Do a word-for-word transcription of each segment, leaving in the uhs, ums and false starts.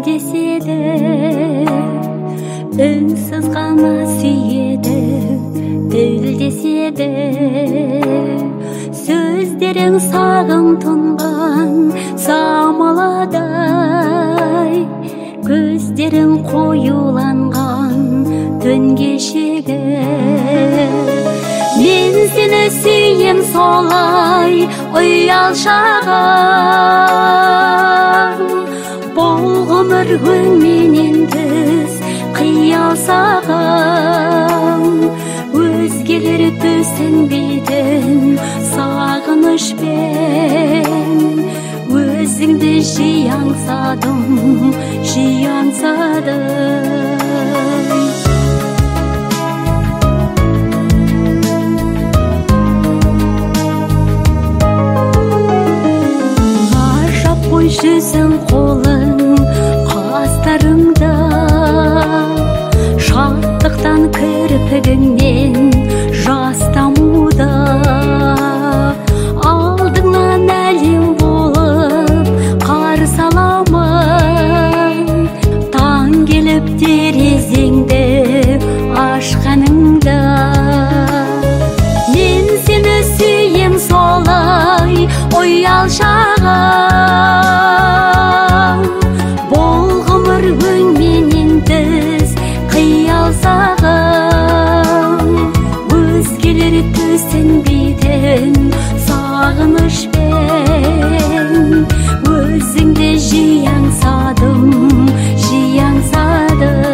десе үнсіз ғана сүйеді, тілдесе де сөздерің сағым тұнған самаладай, көздерің қоюланған түн кешегі. Мен сені сүйем солай ұялшағым, бұл ғұмыр өңменен түз қиял сағым. Өзгелер түсінбейтін сағынышпен өзіңді жиі аңсадым, жиі аңсадым. Жүзің қолың қастарыңда, шаттықтан кірпігіңнен жас тамуда. Алдыңнан әлем болып қарсы аламын, таң келіп терезеңді ашқаныңда. Мен сені сүйем солай ұялшағым, бұл ғұмыр өңменен түз қиял сағым. Өзгелер түсінбейтін сағынышпен өзіңді жиі аңсадым, жиі аңсадым.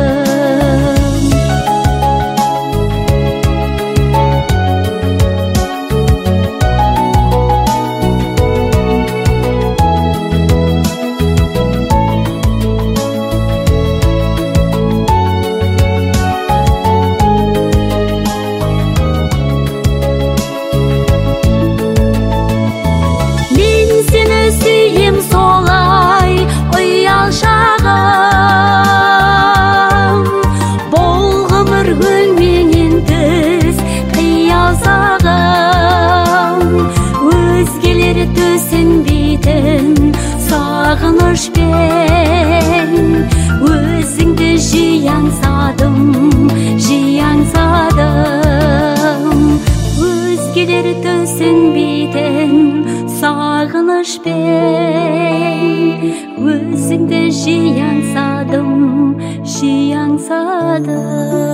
Сүйем солай ұялшағым, бұл ғұмыр өңменен түз қиял сағым. Өзгелер түсінбейтін сағынышпен өзіңді жиі аңсадым, жиі аңсадым. Өзгелер түсінбейтін сағынышпен өзіңді жиі аңсадым, жиі аңсадым.